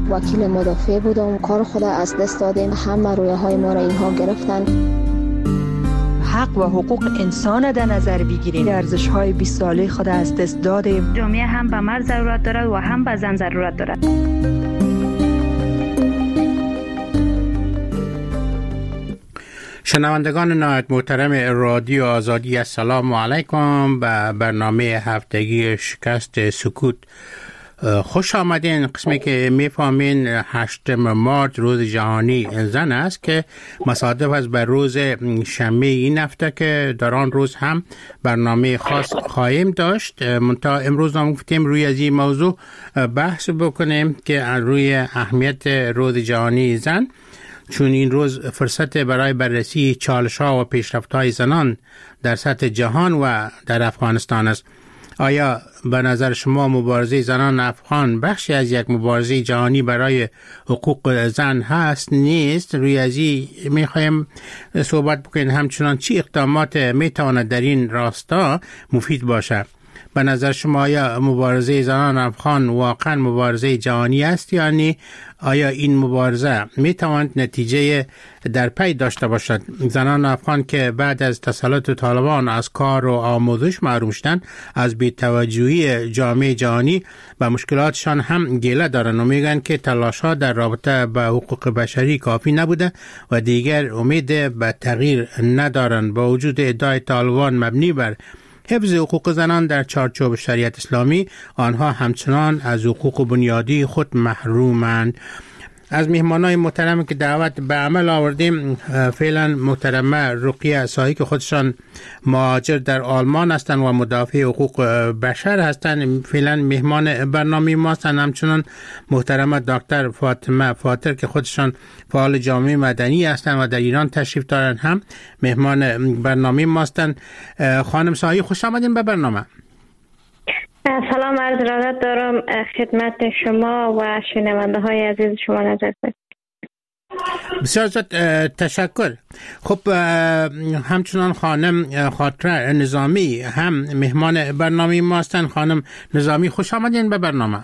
وکیل مدافع بودم، کار خود از دست دادیم، همه رویاهای ما را اینها گرفتن. حق و حقوق انسان در نظر بگیریم. ارزش‌های 20 ساله خود از دست دادیم. جامعه هم به مرد ضرورت داره و هم به زن ضرورت داره. شنوندگان نهایت محترم رادیو آزادی، السلام علیکم. به برنامه هفتگی شکست سکوت خوش آمدین. قسمی که میفهمین 8 مارس روز جهانی زن است که مصادف است بر روز شنبه این هفته که در آن روز هم برنامه خاص خواهیم داشت. منتها امروز ما گفتیم روی از این موضوع بحث بکنیم که روی اهمیت روز جهانی زن، چون این روز فرصت برای بررسی چالش‌ها و پیشرفت‌های زنان در سطح جهان و در افغانستان است. آیا به نظر شما مبارزه زنان افغان بخشی از یک مبارزه جهانی برای حقوق زن هست نیست؟ روی ازی میخوایم صحبت بکنیم. همچنان چی اقدامات میتواند در این راستا مفید باشه؟ به نظر شما آیا مبارزه زنان افغان واقعا مبارزه جهانی است یا نه؟ آیا این مبارزه میتواند نتیجه در پی داشته باشد؟ زنان افغان که بعد از تسلط طالبان از کار و آموزش محروم شدند، از بی‌توجهی جامعه جهانی و مشکلاتشان هم گله دارند و میگن که تلاش‌ها در رابطه با حقوق بشری کافی نبوده و دیگر امید به تغییر ندارند. با وجود ادعای طالبان مبنی بر حفظ حقوق زنان در چارچوب شریعت اسلامی، آنها همچنان از حقوق بنیادی خود محرومند. از مهمانای محترم که دعوت به عمل آوردیم، فعلا محترمه رقیه سایی که خودشان مهاجر در آلمان هستند و مدافع حقوق بشر هستند، فعلا مهمان برنامه ما هستند. همچنان محترمه دکتر فاطمه فاطر که خودشان فعال جامعه مدنی هستند و در ایران تشریف دارند، هم مهمان برنامه ما هستند. خانم سایی، خوش آمدین به برنامه. سلام، عرض ارادت دارم خدمت شما و شنونده های عزیز شما نظر کنید. بسیار تشکر. خب همچنان خانم خاطره نظامی هم مهمان برنامه ما هستند. خانم نظامی، خوش آمدین به برنامه.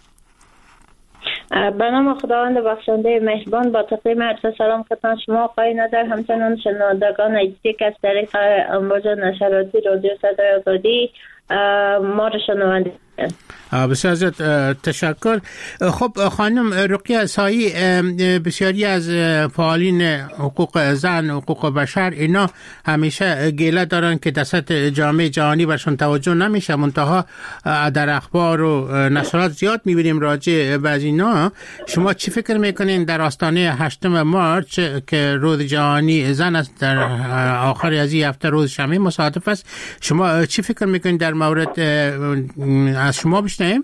به نام خداوند بخشنده مهربان، با تقدیم عرض سلام خدمت شما آقای نظر، همچنان شنوندگان عزیزی که از طریق امواج نشراتی رادیو صدای آزادی ما رو شنونده. بسیار تشکر. خب خانم رقیه سایی، بسیاری از فعالین حقوق زن، حقوق بشر، اینا همیشه گله دارن که دست جامعه جهانی برشون توجه نمیشه، منتها در اخبار و نشرات زیاد میبینیم راجع به اینا. شما چی فکر میکنین در آستانه 8 مارس که روز جهانی زن است، در آخر از این هفته روز شنبه مصادف است، شما چی فکر میکنین در مورد از شما بشنویم؟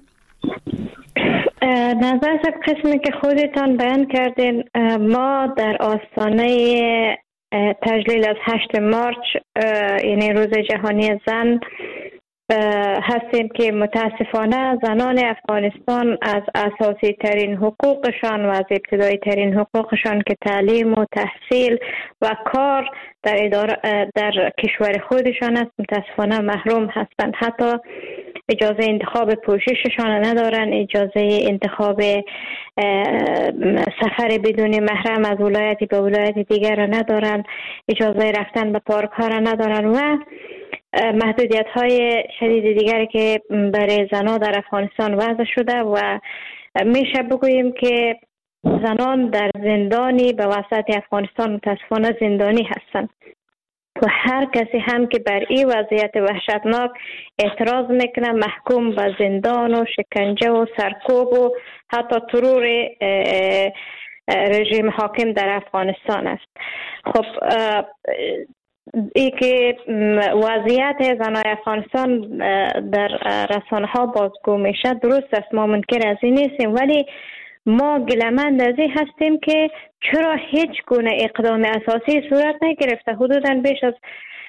نظر قسمی که خودتان بیان کردین، ما در آستانه تجلیل از 8 مارس یعنی روز جهانی زن هستیم که متاسفانه زنان افغانستان از اساسی ترین حقوقشان و از ابتدایی ترین حقوقشان که تعلیم و تحصیل و کار در کشور خودشان است متاسفانه محروم هستند. حتی اجازه انتخاب پوشششان ندارن، اجازه انتخاب سفر بدون محرم از ولایتی به ولایت دیگر را ندارن، اجازه رفتن به پارک ها را ندارن و محدودیت های شدید دیگری که برای زنان در افغانستان وضع شده و میشه بگوییم که زنان در زندانی به وسط افغانستان متاسفانه زندانی هستند و هر کسی هم که بر این وضعیت وحشتناک اعتراض میکنه محکوم به زندان و شکنجه و سرکوب و حتی ترور رژیم حاکم در افغانستان است. خب ای که وضعیت زنان افغانستان در رسانه ها بازگو میشه درست است، ما منکر از این نیستیم، ولی ما گله‌مند از این هستیم که چرا هیچ گونه اقدام اساسی صورت نگرفته. حدوداً بیش از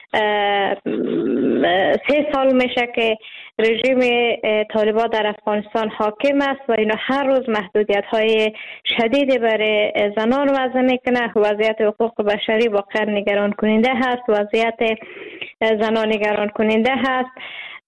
3 سال میشه که رژیم طالبان در افغانستان حاکم است و اینا هر روز محدودیت های شدید برای زنان وضع میکنه. وضعیت حقوق بشری واقعا نگران کننده هست، وضعیت زنان نگران کننده هست.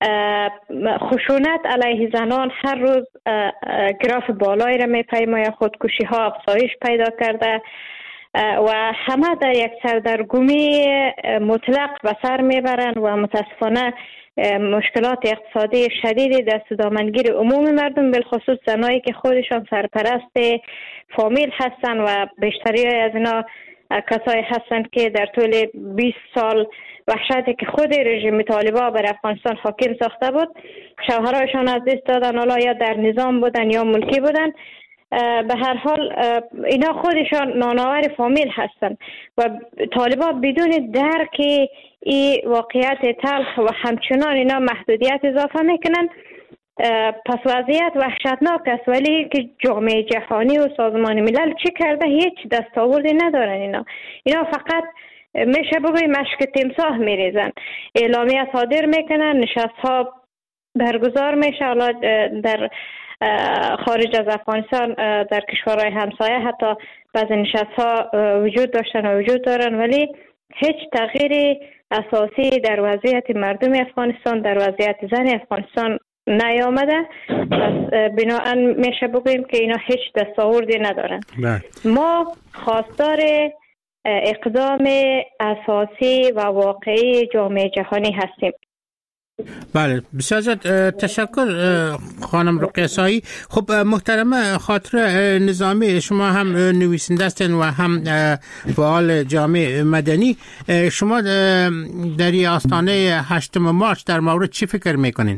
خشونت علیه زنان هر روز گراف بالایی را می‌پیماید، خودکشی ها افزایش پیدا کرده و همه در یک سردرگمی مطلق به سر میبرند و متاسفانه مشکلات اقتصادی شدیدی دست دامنگیر عموم مردم، بالخصوص زنایی که خودشان سرپرست فامیل هستند و بیشتری از اینا کسایی هستند که در طول 20 سال وحشتی که خود رژیم طالبان بر افغانستان حاکم ساخته بود شوهرایشان از دست دادن، حالا یا در نظام بودن یا ملکی بودن. به هر حال اینا خودشان نانآور فامیل هستند و طالبان بدون درک این واقعیت تلخ و همچنان اینا محدودیت اضافه میکنن. پس وضعیت وحشتناک است، ولی که جامعه جهانی و سازمان ملل چی کرده؟ هیچ دستاوردی ندارن. اینا فقط میشه بگوی مشک تمساح میریزن، اعلامیه صادر میکنن، نشست ها برگزار میشه. حالا در خارج از افغانستان در کشورهای همسایه حتی بعضی نشست ها وجود داشتن و وجود دارن، ولی هیچ تغییر اساسی در وضعیت مردم افغانستان، در وضعیت زن افغانستان نیامده. پس بناهن میشه بگوییم که اینا هیچ دستاوردی ندارن. ما خواستار اقدام اساسی و واقعی جامعه جهانی هستیم. بله، بسیار تشکر خانم رقیه سایی. خب محترمه خاطر نظامی، شما هم نویسنده هستین و هم فعال جامعه مدنی، شما در این آستانه 8 مارچ در مورد چی فکر میکنین؟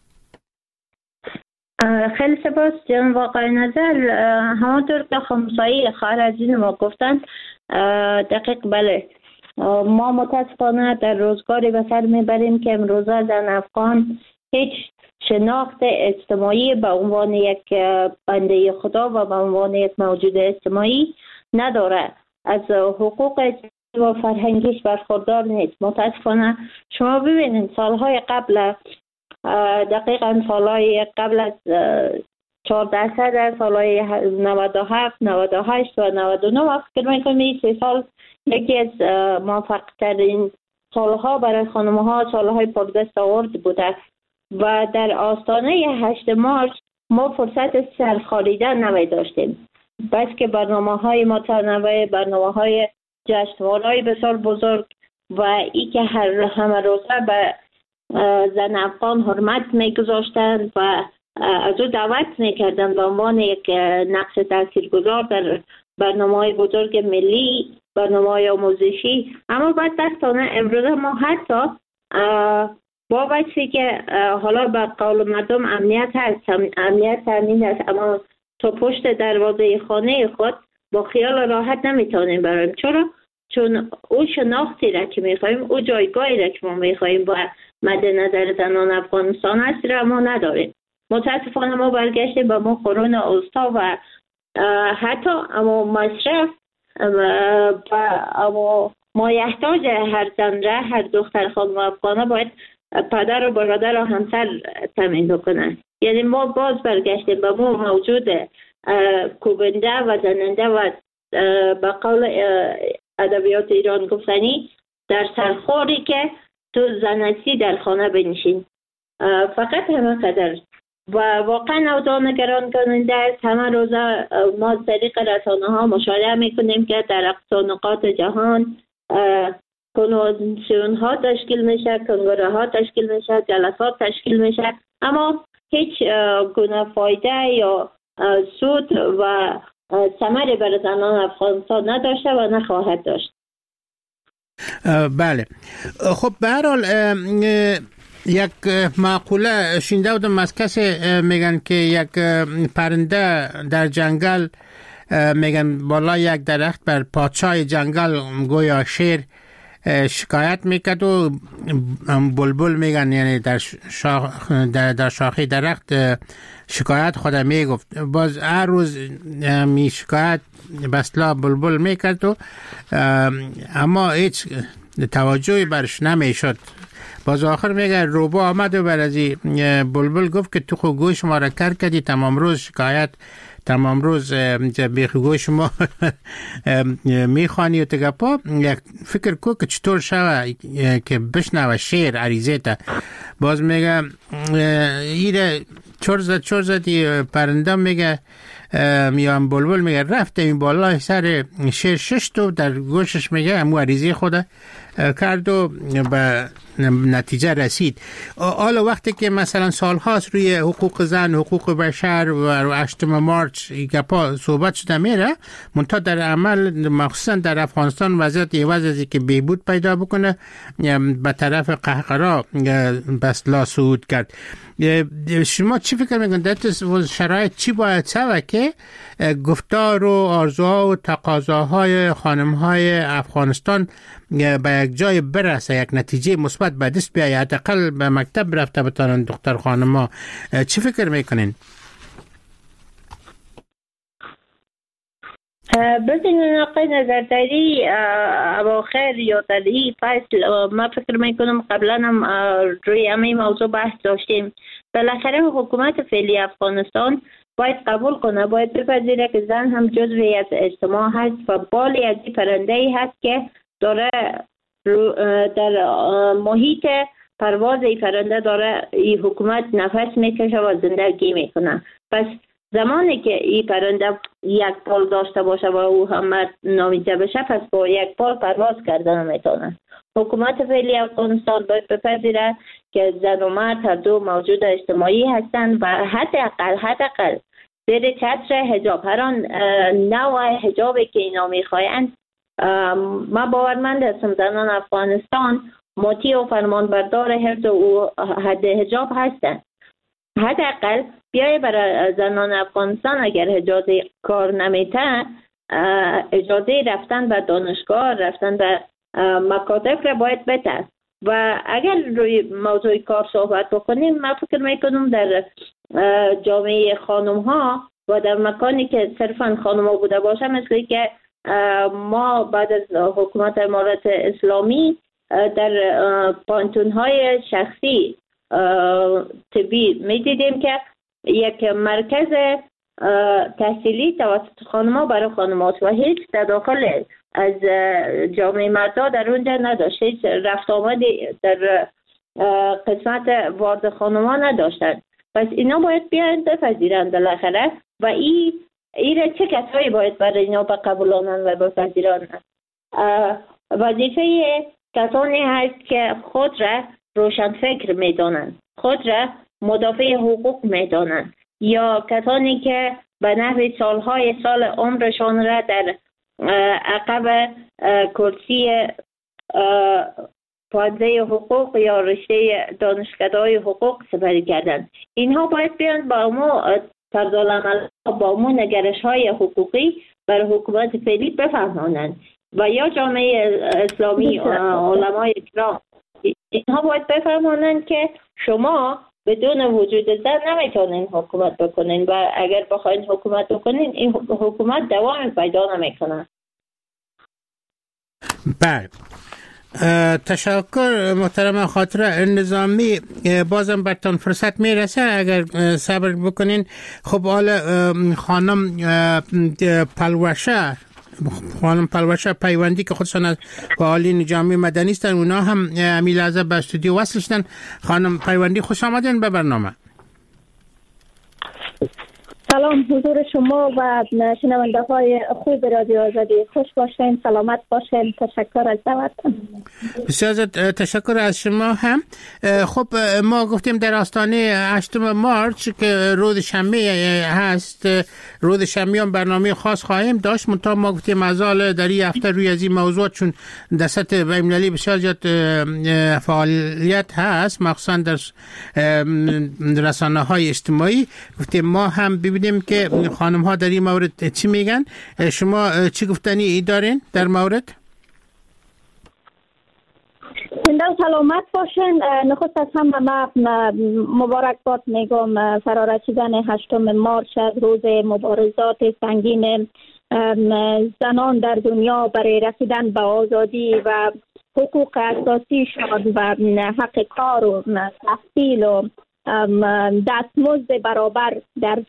خیلی سپاس جناب آقای نظر. همانطور که خمسایی خواهر عزیز ما گفتن دقیق بله، ما متاسفانه در روزگاری به سر میبریم که امروزه زن افغان هیچ شناخت اجتماعی به عنوان یک بنده خدا و به عنوان یک موجود اجتماعی نداره، از حقوق و فرهنگیش برخوردار نیست. متاسفانه شما ببینید سالهای قبل، دقیقا سالهای قبل از 14 سالهای 97 98 و 99 فکر میکنم این 3 سال یکی از موفق‌ترین سالها برای خانم‌ها سالهای پردستاورد بوده و در آستانه 8 مارچ ما فرصت سرخاریدن نمی داشتیم، بس که برنامه‌های متنوع، برنامه‌های جشنواره‌های بسیار بزرگ و ای که همه روزه به زن افغان حرمت می‌گذاشتند و از او دعوت می‌کردند به عنوان یک نقش تاثیرگذار در برنامه‌های بزرگ ملی، برنامه‌های آموزشی. اما بدبختانه امروزه ما حتی با وجهی که حالا به قول مردم امنیت هست، امنیت تامین است، اما تا پشت دروازه خانه خود با خیال راحت نمیتونیم بریم. چرا؟ چون او شناختی را که میخواییم، او جایگاهی را که ما میخواییم با مد نظر زنان افغانستان هست را ما نداریم. متاسفانه ما برگشتیم به ما قرون اوستا و حتی اما مصرف و ما یحتاج هر زن را، هر دختر خانم افغانه باید پدر و برادر و همسر تامین بکنن. یعنی ما باز برگشتیم به ما موجود کوبنده و زننده و به قول ادبیات ایران گفتنی در سرخوری که تو زنسی در خانه بنشین. فقط همه قدر و واقعا اوضاع نگران کننده است. همه روزه ما از طریق رسانه ها مشاهده میکنیم که در اقصا نقاط جهان کنوانسیون ها تشکیل میشه، کنگره ها تشکیل میشه، جلسات تشکیل میشه، اما هیچ گونه فایده یا سود و ثمری برای زنان افغانستان نداشته و نخواهد داشت. بله، خب به هر حال یک مقوله شنیده بودم از کسی میگن که یک پرنده در جنگل، میگن بالا یک درخت بر پادشاه جنگل گویا شیر شکایت میکرد و بلبل میگن یعنی در شاخه درخت شکایت خود میگفت. باز هر روز می شکایت بسلا بلبل میکرد و اما هیچ توجهی برش نمیشد. باز آخر میگه روبا آمد و بر از بلبل گفت که تو خو گوش ما را کر کردی، تمام روز شکایت تمام روز بیخوگوی شما میخوانی و تگپا یک فکر کو که چطور شوه که بشنوه شعر عریضه تا باز میگه ایره چور زدی پرنده میگه میان بلبل میگه رفته این بالا سر شعر 6 تا در گوشش میگه همو عریضه خود کرد و به نتیجه رسید. حالا وقتی که مثلا سالهاست روی حقوق زن، حقوق بشر و 8 مارچ گپا صحبت شده میره، منتها در عمل مخصوصا در افغانستان وضعیت عوض از که بهبود پیدا بکنه به طرف قهقرا بس لا صعود کرد. شما چی فکر میکنید در شرایط چی باید سوه که گفتار و آرزوها و تقاضاهای خانمهای افغانستان به یک جای برسه، یک نتیجه مثبت به دست بیاید، حداقل به مکتب رفته بتانن دختر خانمها؟ چی فکر میکنین؟ ببینید آقای نظرداری، اواخر یا در این فصل ما فکر میکنم قبلا هم روی همین موضوع بحث داشتیم. بالاخره حکومت فعلی افغانستان باید قبول کنه، باید بپذیره که زن هم جزوی از اجتماع هست و بالی از این پرنده‌ای هست که داره در محیط پرواز این پرنده داره این حکومت نفس میکشه و زندگی میکنه. پس زمانی که این پرنده یک پال داشته باشه و او هم نامیده بشه، پس با یک پال پرواز کردن میتونه. حکومت فعلی افغانستان باید بپذیره که زن و مرد هر دو موجود اجتماعی هستند و حداقل زیر چتر حجاب، هر آن نوع حجابی که اینا میخواهند، ما باورمند هستم زنان افغانستان مطیع و فرمانبردار حفظ و حد حجاب هستند. حداقل بیای برای زنان افغانستان اگر اجازه کار نمیته، اجازه رفتن به دانشگاه، رفتن به مکاتب را باید بده. و اگر روی موضوع کار صحبت بکنیم، من فکر میکنم در جامعه خانم ها و در مکانی که صرفا خانم ها بوده باشه، مثل که ما بعد از حکومت امارت اسلامی در پانتون های شخصی طبی می دیدیم که یک مرکز تحصیلی توسط خانم‌ها برای خانم‌هاست و هیچ تداخل از جامعه مردا در اونجا نداشت، هیچ رفت آمدی در قسمت وارد خانم‌ها نداشتند. پس اینا باید بیاین بپذیرند بالاخره و این چه کسایی باید برای اینا بقبولانند و بپذیرند؟ وظیفه کسانی هست که خود را روشن فکر میدانند، خود را مدافع حقوق میدانند، یا کسانی که به نحو سال عمرشان را در عقب کرسی پانزه حقوق یا رشته دانشکده‌های حقوق سپری کردند. اینها باید بیان با ما طرزالعمل با ما نگرش های حقوقی بر حکومت فعلی بفهمانند و یا جامعه اسلامی علمای اکرام اینها باید بفهمانند که شما بدون وجود زن نمیتونین حکومت بکنین و اگر بخواین حکومت بکنین این حکومت دوام پیدا نمیکنه. بله، تشکر محترم خاطره نظامی. بازم برتان فرصت میرسه اگر صبر بکنین. خب حالا خانم پلوشه پیوندی که خودشان از فعالین جامعه مدنی هستن، اونا هم امی لحظه به استودیو وصل شدن. خانم پیوندی خوش آمدین به برنامه. سلام حضور شما و شنونده های خوب رادیو آزادی، خوش باشین، سلامت باشین. تشکر از دعوتتون. بسیار تشکر از شما هم. خب ما گفتیم در آستانه 8 مارچ که روز شنبه هست، روز شنبه هم برنامه خاص خواهیم داشت، منتها ما گفتیم مازال در این هفته روی از این موضوع چون در سطح بین‌المللی بسیار زیاد فعالیت هست، مخصوصا در رسانه‌های اجتماعی، گفتیم ما هم ببینیم که خانم ها در این مورد چی میگن. شما چی گفتنی دارین در مورد؟ زنده و سلامت باشین. نخست از همه ما مبارکباد میگم فرارسیدن 8 مارچ از روز مبارزات سنگین زنان در دنیا برای رسیدن به آزادی و حقوق اساسیشان و حق کار و تحصیل و دستمزد برابر در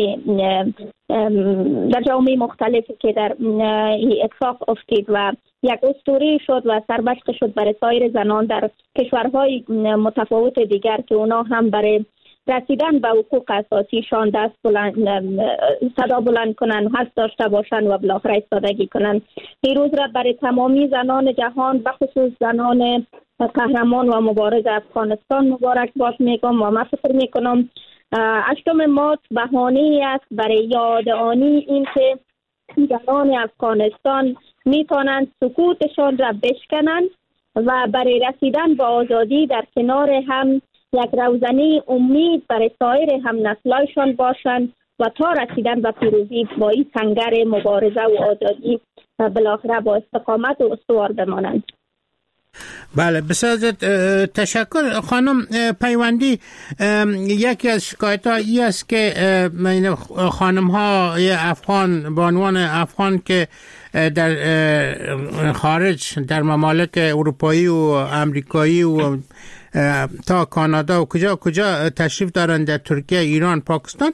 جامعه مختلفی که در اتفاق افتید و یک اسطوره شد و سربشق شد برای سایر زنان در کشورهای متفاوت دیگر که اونا هم برای رسیدن به حقوق اساسیشان صدا بلند کنن، حس داشته باشن و بالاخره ایستادگی کنن. این روز را برای تمامی زنان جهان به خصوص زنان قهرمان و مبارز افغانستان مبارک باش میگم و من فکر میکنم 8 مارس بهانه‌ای است برای یادآنی این که زنان افغانستان میتونند سکوتشان را بشکنند و برای رسیدن به آزادی در کنار هم یک روزنه امید برای سایر هم نسلایشان باشند و تا رسیدن به پیروزی با این سنگر مبارزه و آزادی بالاخره با استقامت و استوار بمانند. بله، بسیار تشکر خانم پیوندی. یکی از شکایت ها ای است که خانم ها افغان، بانوان افغان که در خارج در ممالک اروپایی و امریکایی و تا کانادا و کجا تشریف دارند، در ترکیه، ایران، پاکستان،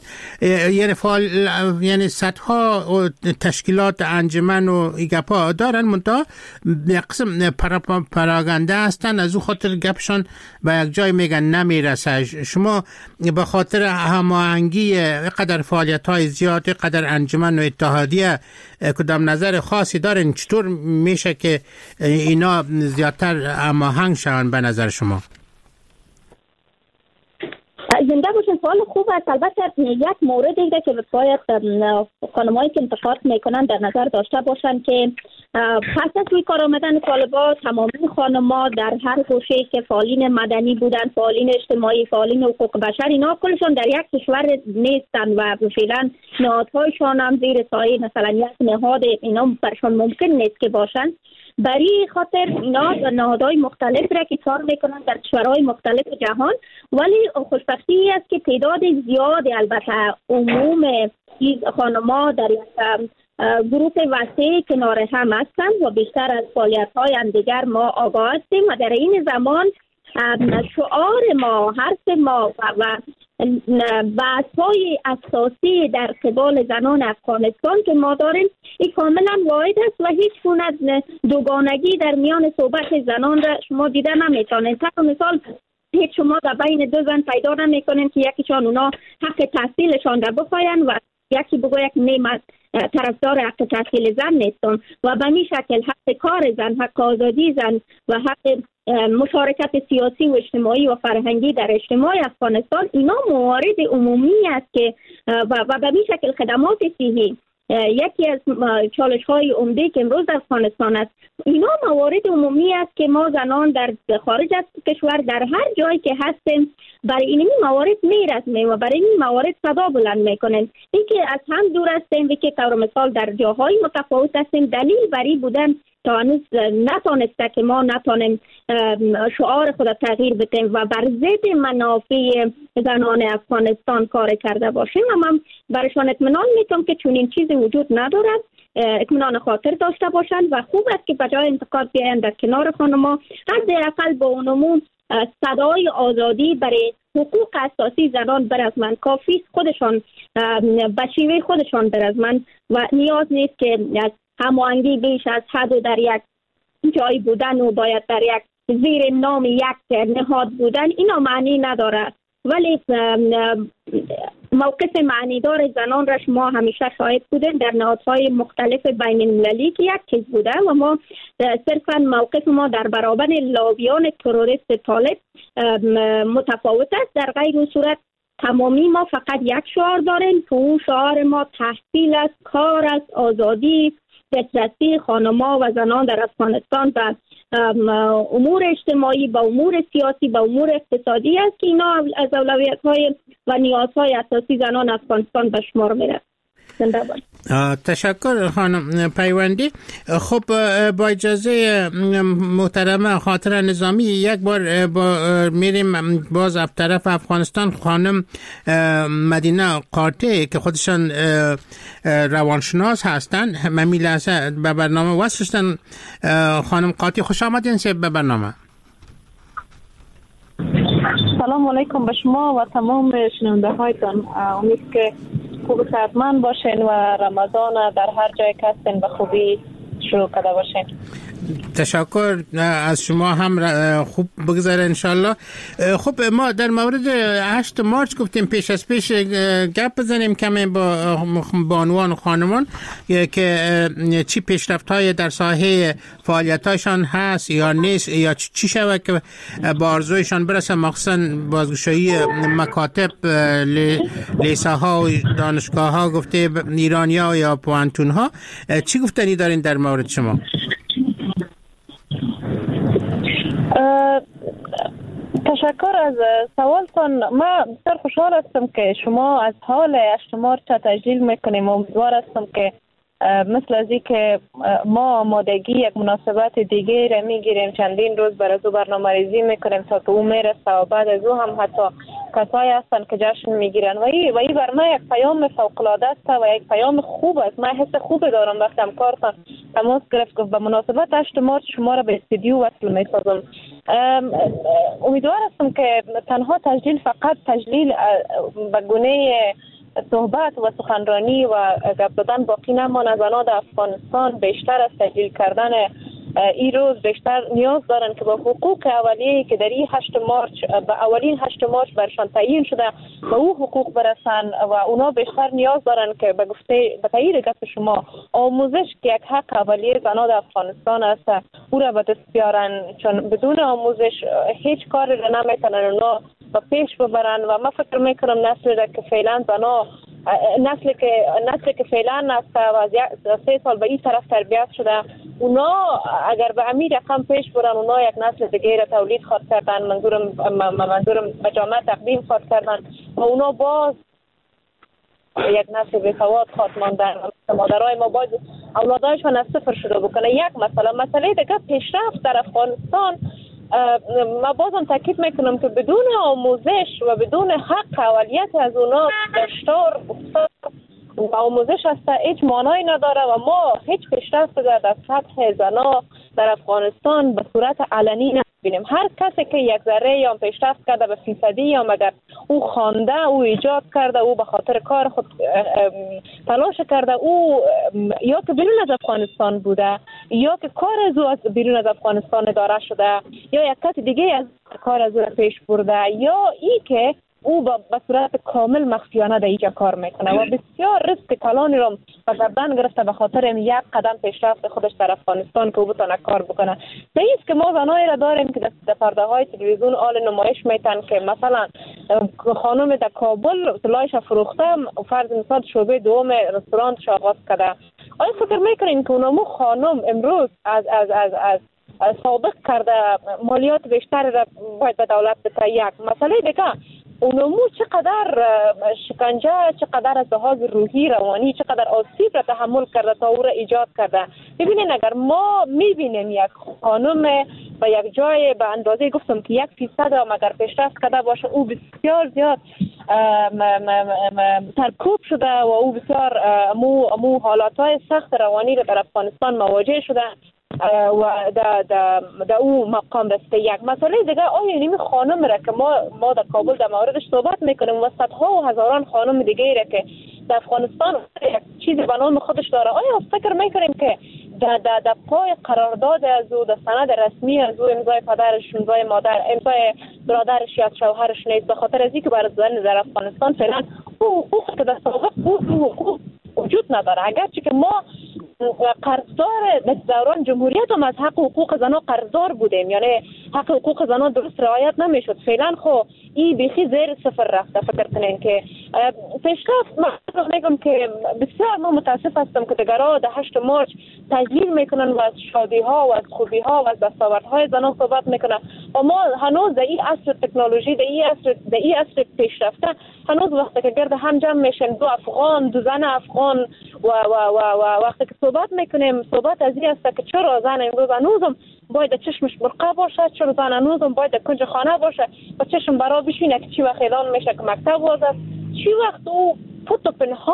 یعنی صدها تشکیلات انجمن و گپا دارن، منتها یک قسم پراگنده هستن، از او خاطر گپشان به یک جای میگن نمیرسه. شما به خاطر هماهنگی قدر فعالیت های زیاد، قدر انجمن و اتحادیه کدام نظر خاصی دارین؟ چطور میشه که اینا زیادتر هماهنگ شون به نظر شما؟ زنده باشین، سوال خوب است. البته یک مورد دیگه که باید خانمایی که انتخاب میکنن در نظر داشته باشن که پس از روی کار آمدن طالبان تمامی خانم‌ها در هر گوشه‌ای که فعالین مدنی بودن، فعالین اجتماعی، فعالین حقوق بشر، اینا کلشون در یک کشور نیستن و فعلا نهادهایشان هم زیر سایه مثلا یک نهاد اینا برشان ممکن نیست که باشن. برای خاطر اینا نهادهای مختلف را که کار میکنن در کشورهای مختلف جهان، ولی خوشبختی است که تعداد زیاد البته عموم خانم‌ها در یک گروه وسیع کنار هم هستند و بیشتر از فعالیت‌های دیگر ما آگاه هستیم و در این زمان شعار ما، حرف ما و بحث‌های اساسی در قبال زنان افغانستان که ما داریم این کاملا واحد است و هیچ گونه دوگانگی در میان صحبت زنان را شما دیده نمیتونید. مثال هیچ شما در بین دو زن پیدا نمیکنین که یکیشان اونا حق تحصیلشان را بخواین و یکی بگو یک نعمت طرفدار حق تحصیل زن نیستن و به این شکل حق کار زن، حق آزادی زن و حق مشارکت سیاسی و اجتماعی و فرهنگی در اجتماع افغانستان اینا موارد عمومی است که و به این شکل خدمات صحی یکی از چالش‌های عمده که امروز در افغانستان است. اینا موارد عمومی است که ما زنان در خارج از کشور در هر جایی که هستیم برای این موارد میرسیم و برای این موارد صدا بلند میکنیم. اینکه از هم دور هستیم و که طور مثال در جاهای متفاوت هستیم دلیل بری بودن تا هنوز نتونسته که ما نتونیم شعار خود تغییر بدیم و بر ضد منافع زنان افغانستان کار کرده باشیم. و من برایشان اطمینان میتونم که چون این چیزی وجود ندارد اطمینان خاطر داشته باشند و خوب است که بجای انتقاد بیاین در کنار خانم‌ها حداقل با اونمون صدای آزادی برای حقوق اساسی زنان برازمند کافی خودشان به شیوه خودشان برازمند و نیاز نیست که از هماهنگی بیش از حد و در یک جای بودن و باید در یک زیر نام یک نهاد بودن اینا معنی نداره. ولی موقف معنیدار زنان را شما همیشه شاهد بودن در نهادهای مختلف بین المللی که یک چیز بوده و ما صرفا موقف ما در برابر لابیان تروریست طالب متفاوت است. در غیر صورت تمامی ما فقط یک شعار داریم که اون شعار ما تحصیل است، کار است، آزادی، دسترسی خانم‌ها و زنان در افغانستان و امور اجتماعی با امور سیاسی با امور اقتصادی است که اینا از اولویت‌های و نیازهای اساسی زنان افغانستان به شمار می‌رسد. تشکر خانم پیوندی. خب با اجازه محترم خاطر نظامی یک بار میریم باز از طرف افغانستان. خانم مدینه قاطع که خودشان روانشناس هستند ممی لحظه به برنامه وصلشتن. خانم قاطع خوش آمدین به برنامه. سلام علیکم به شما و تمام شنونده هایتان. امید که خوب صحتمند باشین و رمضان در هر جای که هستین به خوبی شروع کرده باشین. تشکر از شما هم خوب بگذره انشالله. خب ما در مورد 8 مارچ گفتیم پیش از پیش گپ بزنیم کمی با بانوان و خانمان که چی پیشرفت های در ساحه فعالیتاشان هست یا نیست یا چی شود که با آرزویشان برسه، مخصوصا بازگشایی مکاتب، لیسه ها و دانشگاه ها گفته ایرانی ها یا پوانتون ها. چی گفتنی دارین در مورد شما؟ تشکر از سوالتان. من بسیار خوشحال هستم که شما از حال 8 مارچ تجلیل میکنیم. امیدوار هستم که مثل ازی که ما آمادگی یک مناسبت دیگه را میگیریم، چندین روز برای او برنامه ریزی میکنیم تا که او میرسه و بعد از او هم حتی کسایی هستن که جشن میگیرن و این بر من یک پیام فوق العاده است و یک پیام خوب است. من حس خوب دارم وقتی همکارتان تماس گرفت گفت به مناسبت 8 مارچ شما را به استودیو وصل میسازم. امیدوار هستم که تنها تجلیل فقط تجلیل به گونه صحبت و سخنرانی و گپ زدن باقی نماند. زنان در افغانستان بیشتر از تجلیل کردن این روز بیشتر نیاز دارن که با حقوق اولیه‌ای که در این 8 مارچ به اولین 8 مارچ برشان تعیین شده به او حقوق برسن و اونا بیشتر نیاز دارن که به گفته به تایید گفت شما آموزش که یک حق اولیه زنان در افغانستان است او را به دست بیارن، چون بدون آموزش هیچ کاری را نمیتونن اونا و پیش ببرن. و من فکر میکنم نسلی را که فعلا زنا نسلی که فعلا است و از 3 سال به این طرف تربیت شده، اونا اگر به امیر رقم پیش برن اونا یک نسل دیگه را تولید خواهد کردن، منظورم به جامعه تقدیم خواهد کردن و اونا باز یک نسل بی‌سواد خواهد ماندن. مادرای ما باید اولادایشان از صفر شروع بکنه. یک مسئله دیگه پیشرفت در افغانستان. ما بازم تاکید میکنم که بدون آموزش و بدون حق اولیت از اونا دشتار و آموزش است هیچ معنایی نداره و ما هیچ پیشرفت در سطح زنا در افغانستان به صورت علنی نبینیم. هر کسی که یک ذره یا پیشرفت کرده به فیصدی یا مگر او خوانده، او ایجاد کرده، او به خاطر کار خود تلاش کرده، او یا که بیرون از افغانستان بوده یا که کار از او از بیرون از افغانستان اداره شده یا یک کس دیگه از کار از او پیش برده یا ای که او به صورت کامل مخفیانه در اینجا کار میکنه و بسیار ریسک کلانی رو به گردن گرفته به خاطر یک قدم پیشرفت خودش در افغانستان که او بتونه کار بکنه. صحیح است که ما زنایی را داریم که در پرده های تلویزیون آل نمایش میتن که مثلا خانم در کابل سلایش فروخته فرض مثال شعبه دوم رستورانش آغاز کرده. آیا فکر میکنین که اونمو خانم امروز از سابق کرده مالیات بیشتر را باید به دولت بده؟ یک مسئله دیگه اونمو چقدر شکنجه، چقدر از لحاظ روحی روانی چقدر آسیب را تحمل کرده تا او را ایجاد کرده. ببینین اگر ما میبینیم یک خانم و یک جای به اندازه گفتم که 1% هم اگر پیشرفت کرده باشه او بسیار زیاد سرکوب شده و او بسیار امو حالاتهای سخت روانی را در افغانستان مواجه شده و در او مقام رسته. یک مسئله دیگه آیا نمی خانم را که ما در کابل در موردش صحبت میکنیم و صدها و هزاران خانم دیگه را که در افغانستان یک چیزی به نام خودش داره، آیا فکر میکنیم که در پای قرارداد از او در سند رسمی از او امضای پدرش، امضای مادر، امضای برادرش یا شوهرش نیست به خاطر از اینکه برای زن در افغانستان فعلا او حقوق که در سابق بود او حقوق وجود نداره. اگرچه که ما قرضدار دوران جمهوریت هم از حق حقوق زنان قرضدار بودیم، یعنی حق حقوق زنان درست رعایت نمیشد. فعلا خو این بیخی زیر صفر رفته. فکر کنین که پیشرفت من میگم که بسیار ما متاسف هستم که دیگرها در 8 مارچ تجلیل میکنن و از شادی ها و از خوبی ها و از دستاوردهای زنان صحبت میکنن و ما هنوز در این عصر تکنولوژی، در این عصر پیشرفته هنوز وقتی که گرد هم جمع میشن دو افغان، دو زن افغان و وقتی که صحبت میکنیم صحبت از این است که چرا زن امروز هنوزم باید چشمش برقه باشه، چرا زن هنوزم باید کنج خانه باشه و چشم برا بشینه که چی وقت اعلان میشه که مکتب باز است، چی وقت او پت و پنهان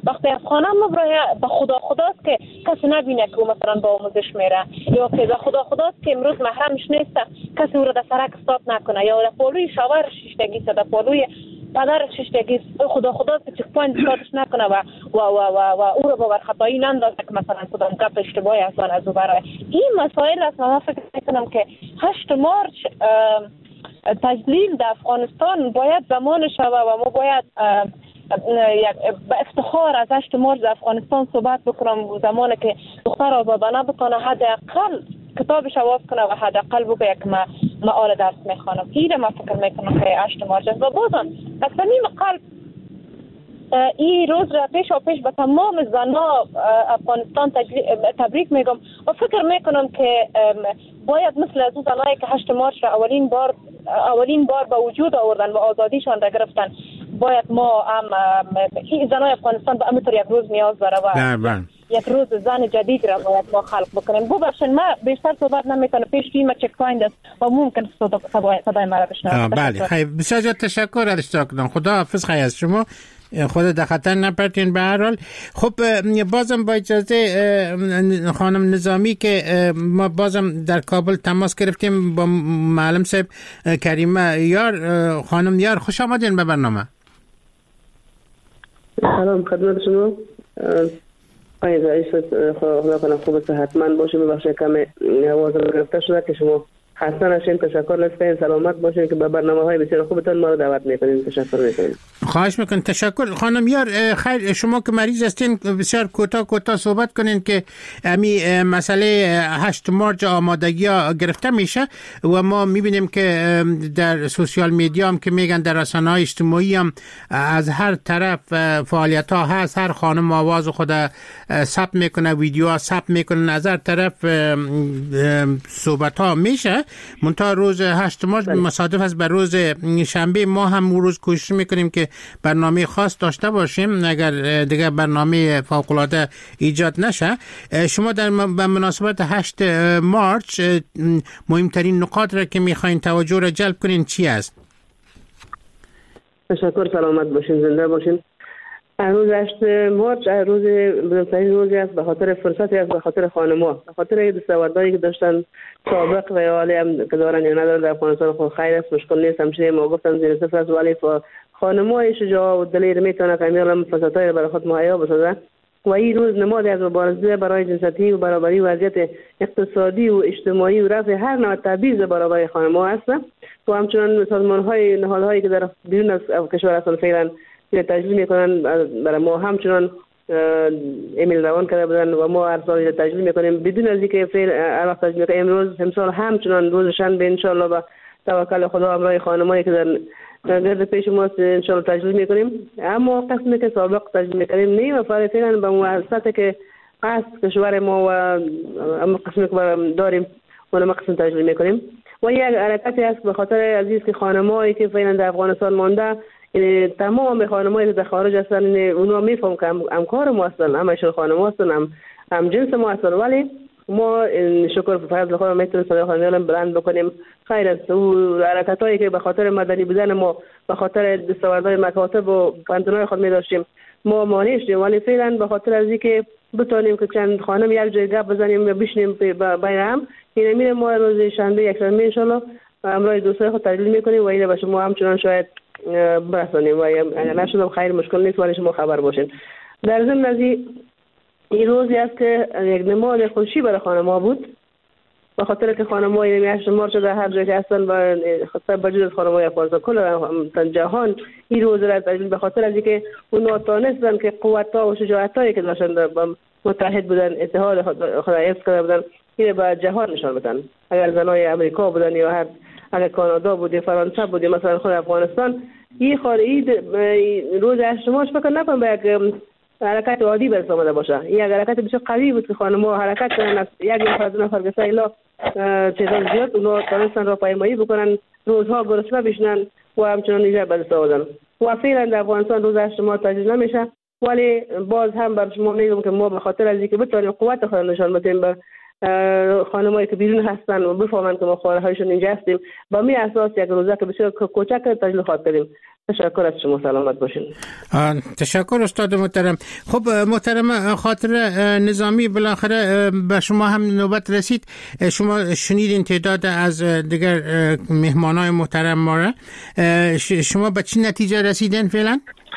وقتی از خانه میبره به خداست که کسی نبینه که مثلا با آموزش میره، یا که به خداست که امروز محرمش نیست کسی او را در سرک استاد نکنه، یا در پالوی شوهرش شیشتگی است، در پالوی پدرش شیشتگی است، خداست که چک پوینت استادش نکنه و او را باور خطایی نندازه که مثلا کدام گپ اشتباهی از او برای این مسائل است. من فکر میکنم که 8 مارچ تجلیل در افغانستان باید زمان شوه و ما باید به افتخار از 8 مارچ در افغانستان صحبت بکنم، زمانی که دختر آزادانه بکنه حداقل کتابش آواز کنه و حداقل بگه که ما آل درس میخوانم. اینه من فکر میکنم که 8 مارچ است و بازم از صمیم قلب این روز را پیش به تمام زنها افغانستان تبریک میگم و فکر میکنم که باید مثل از اون زنهایی که 8 مارچ را اولین بار به وجود آوردن و آزادیشان را گرفتن، باید ما این زنهای افغانستان به همینطور یک روز نیاز داره و یک روز زن جدید را باید ما خلق بکنیم. ببخشید ما بیشتر صحبت نمیکنم، پیش ما چک پوینت است و ممکن صدای ما را بشنوید. بله خیلی بسیار تشکر اشتراک کردن. خدا حافظ. خیلی از شما خود در خطر نپرتین. به هر حال خب بازم با اجازه خانم نظامی که ما بازم در کابل تماس گرفتیم با معلم صاحب کریمه یار. خانم یار خوش آمدین به برنامه. سلام خدمت شما. خدا کنه خوب صحتمند باشیم. ببخشید کم آواز گرفته شده که شما خسته نشین. تشکر لطفاً سلامت باشین که به برنامه‌های بسیار خوبتون ما رو دعوت می‌کنید. تشکر می‌کنیم. خواهش می‌کنم. تشکر خانم یار. خیر شما که مریض هستین بسیار کوتاه صحبت کنین که امی مسئله 8 مارچ آمادگی‌ها گرفته میشه و ما می‌بینیم که در سوشال میدیا هم که میگن در رسانه‌های اجتماعی هم از هر طرف فعالیت‌ها هست، هر خانم آواز خود ثبت میکنه، ویدیوها ثبت میکنه، از هر طرف صحبت‌ها میشه. منتها روز 8 مارچ مصادف است به روز شنبه. ما هم روز کوشش میکنیم که برنامه خاص داشته باشیم اگر دیگه برنامه فوق‌العاده ایجاد نشه. شما در مناسبت 8 مارچ مهمترین نکات را که میخواین توجه را جلب کنین چی است؟ تشکر. سلامت باشین، زنده باشین. روز 8 مارچ روز بزرگترین روزی است به خاطر فرصتی است، به خاطر خانم‌ها، به خاطر دستاوردهایی که داشتن سابق و حالی هم که دارن یا ندارن در افغانستان. خود خیر است، مشکل نیست. همچنین ما گفتم زیر صفر است، ولی خانم‌های شجاع و دلیر میتونه کامیاب فرصت‌های برای خود مهیا بسازه و این روز نمادی از مبارزه برای جنسیتی و برابری و وضعیت اقتصادی و اجتماعی و رفع هر نوع تبعیض برابر خانم‌ها است و همچنین سازمان‌های نهادهایی که در بیرون از کشور هستند فعلا تجلیل میکنن برای ما همچنان ایمیل روان کرده بودن و ما هر سال تجلیل میکنیم بدون از اینکه هر وقت تجلیل میکنیم. امروز امسال همچنان روز شنبه ان شاء الله با توکل خدا همراه خانمایی که در گرد پیش ما ان شاء الله تجلیل میکنیم. اما قسمی که سابق تجلیل میکنیم نه و فعلا به مؤسساتی که قصد کشور ما و اما قسمی که داریم اونم قسم تجلیل میکنیم و یک حرکتی است به خاطر عزیز که خانمایی که فعلا در افغانستان مانده، تمام خانمایی که در خارج هستن اونا میفهم که همکار ما هستن، همشون خانم هستن، هم جنس ما هستن، ولی ما شکر فضل خدا میتونیم صدای خانم‌ها بلند بکنیم. خیر است. او حرکتایی که به خاطر مدنی بودن ما، به خاطر دستاوردهای مکاتب و پانتونای خود می داشتیم ما مانع شدیم، ولی فعلا به خاطر از اینکه بتونیم که چند خانم یک جای گپ بزنیم و بشینیم بین هم، این میره ما روز شنبه یک شنبه ان شاء الله امروز دوستای خود تجلیل میکنیم و اینو به شما همچنان شاید برسانیم و اگر نشدم خیر مشکل نیست ولی شما خبر باشین. در ضمن از این روزی است که یک نماد خوشی برای خانم‌ها بود به خاطر که خانم‌ها این 8 مارچ در هر جای که هستن و خاصه بجز خانم‌های افغانستان کل جهان این روز را تجلیل به خاطر از اینکه اونها تانستن که قوت‌ها و شجاعتایی که داشتن متحد بودن، اتحاد خود حفظ کرده بودن، این به جهان نشان بدن. اگر زنای امریکا بودن یا هر اگر کانادا بود یا فرانسه بود یا مثلا خود افغانستان، این روز 8 مارچ فکر نکنم به یک حرکت عادی برس آمده باشه. این یک حرکت بسیار قوی بود که خانم‌ها حرکت کردن، یک نفر دو نفر گسته الا تعداد زیاد اونها تانستن را پایمایی بکنن، روزها گرسنه بشنن و همچنان اینجا به دست آوردن و فعلا در افغانستان روز 8 مارچ تجلیل نمیشه. ولی باز هم بر شما میگم که ما به خاطر از اینکه بتونیم قوت خود نشان بدیم به خانمایی که بیرون هستن و بفهمن که ما خواهرهایشون اینجا هستیم، با می اساس یک روزه که بسیار کوچک تجلیل خواهد کردیم تشکر از شما، سلامت باشین. تشکر استاد محترم. خب محترم خاطر نظامی، بالاخره به شما هم نوبت رسید. شما شنیدین تعداد از دیگر مهمانای محترم ما را. شما به چی نتیجه رسیدین فعلا؟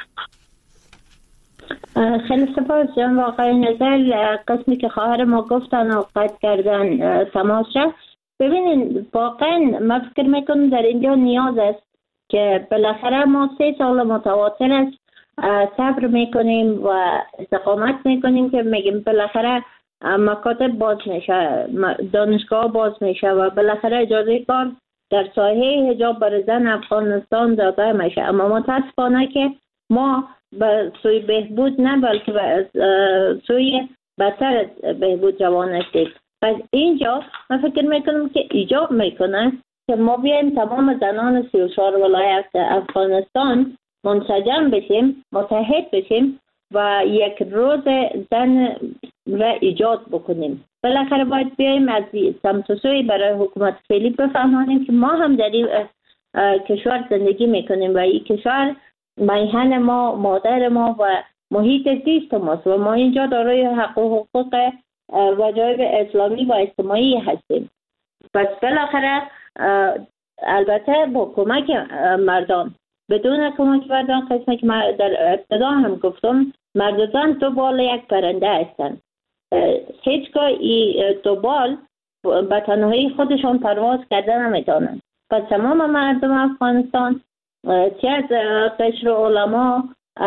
خیلی سپاس جناب آقای نظر. قسمی که خواهر ما گفتن و قطع کردن تماس را. ببینین واقعا من فکر میکنم در اینجا نیاز است که بالاخره ما 3 سال متواتر است صبر میکنیم و استقامت میکنیم که میگیم بالاخره مکاتب باز میشه، دانشگاه باز میشه و بالاخره اجازه کار در ساحه حجاب برای زن افغانستان داده میشه. اما متاسفانه که ما به سوی بهبود نه بلکه به سوی بدتر بهبود روان هستیم. پس اینجا من فکر میکنم که ایجاب میکنه که ما بیایم تمام زنان 34 ولایت افغانستان منسجم بشیم، متحد بشیم و یک روز زن را ایجاد بکنیم. بالاخره باید بیایم از سمت و سوی برای حکومت فعلی بفهمانیم که ما هم در این کشور زندگی میکنیم و این کشور میهن ما، مادر ما و محیط زیست ماست و ما اینجا دارای حق و حقوق وجایب اسلامی و اجتماعی هستیم. پس بالاخره البته با کمک مردم، بدون کمک مردم، قسمی که در ابتدا هم گفتم، مرد و زن دو بال یک پرنده هستند. هیچگاه این دو بال به تنهایی خودشون پرواز کردن نمیتونن. پس تمام مردم افغانستان، چه از قشر علما،